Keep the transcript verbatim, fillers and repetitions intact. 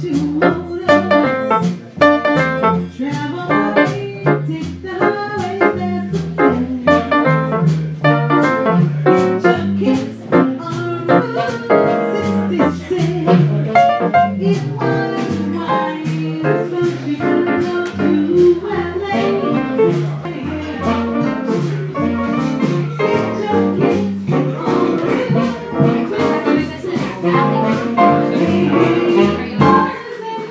two motorists travel with me, take the highway, that's the plan. Get your kicks on Route sixty-six. It was